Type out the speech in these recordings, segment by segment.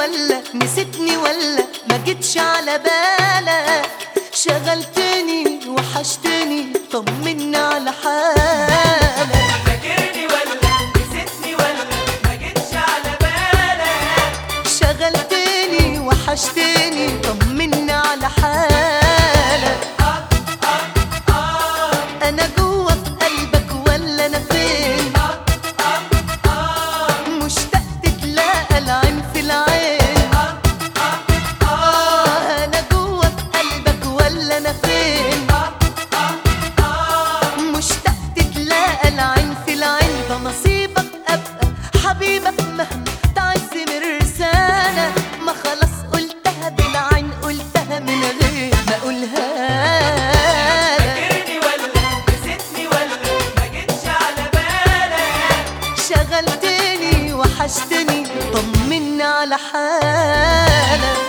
ولا نسيتني ولا ما جيتش على بالك؟ شغلتني وحشتني طمني على حالك. فاكرني ولا نسيتني ولا ما جيتش على بالك؟ شغلتني وحشتني طمني على حالك. انا جوا في قلبك ولا انا فين؟ مشتاق تتلاقى العين في العين. انا جوا في قلبك ولا انا فين؟ مشتاق تتلاقى العين في العين. ده نصيبك ابقى حبيبك مهما تعز مرسانة. ما خلاص قلتها بالعين قلتها من غير ما اقولها لك. فاكرني ولا نسيتني ولا ما جيتش على بالك؟ شغلتني وحشتني طمني على حالك.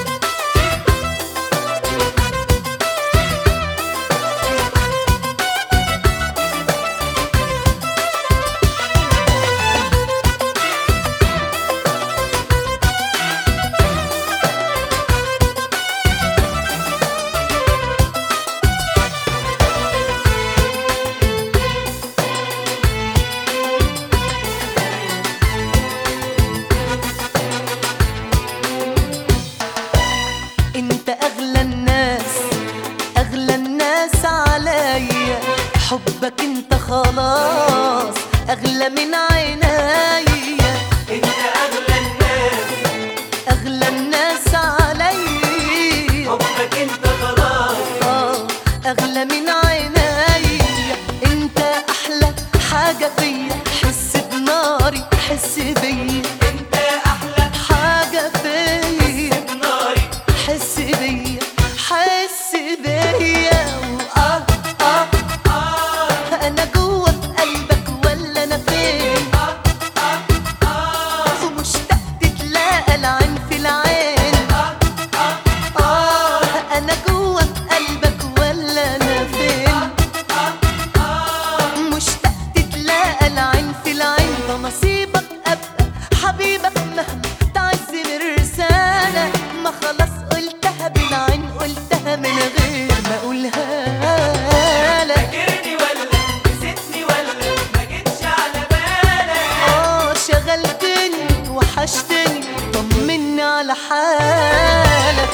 انت اغلى الناس اغلى الناس عليا. حبك انت خلاص اغلى من عينيا. انت اغلى الناس اغلى الناس عليا. حبك انت خلاص اغلى من عينيا. انت احلى حاجة فيا. حس بناري حس بيا. انت احلى حاجة فيا ناري. حس بيا حس بيا. انا جوا في قلبك ولا انا فين؟ ومشتاق تتلاقى العين في العين. انا جوا في قلبك ولا انا فين؟ مشتاق تتلاقى العين في العين. ده نصيبك ابقى حبيبك مهما تعز مرسانة. ما خلاص قلتها بالعين قلتها من غير ما اقولها لك. فاكرني ولا نسيتني ولا ما جيتش على بالك؟ شغلتني وحشتني طمني على حالك.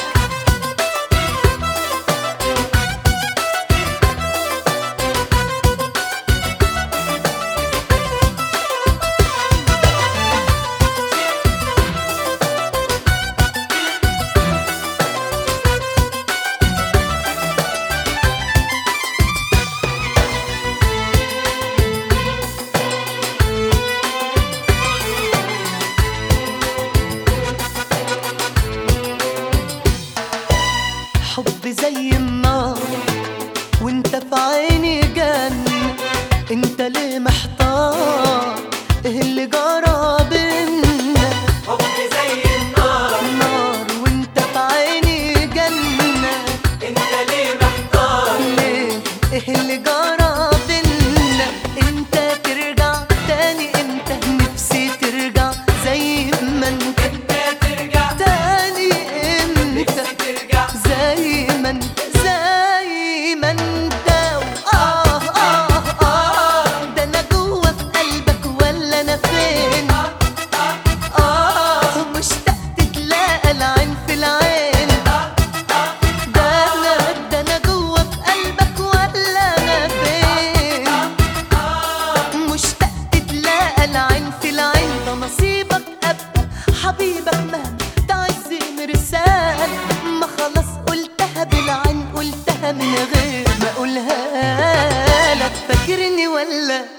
حب زي النار وانت في عيني جنة. انت ليه محتار؟ ايه اللي جرى بينا؟ حب زي النار نار وانت في عيني جنة. انت ليه محتار؟ ليه؟ ايه اللي جرى بينا؟ انت ترجع تاني امتى؟ نفسي ترجع زي ما انت. انت ترجع تاني امتى؟ نفسي ترجع زي ما انت زي ما انت. ده انا جوا في قلبك ولا انا فين؟ مشتاق تتلاقى العين في العين. ده انا جوا في قلبك ولا انا فين؟ مشتاق تتلاقى العين في العين. ده نصيبك ابقى حبيبك مهما تعز مرسال. ما خلاص قلتها بالعين قلتها من غير ما اقولها لك. فاكرني ولا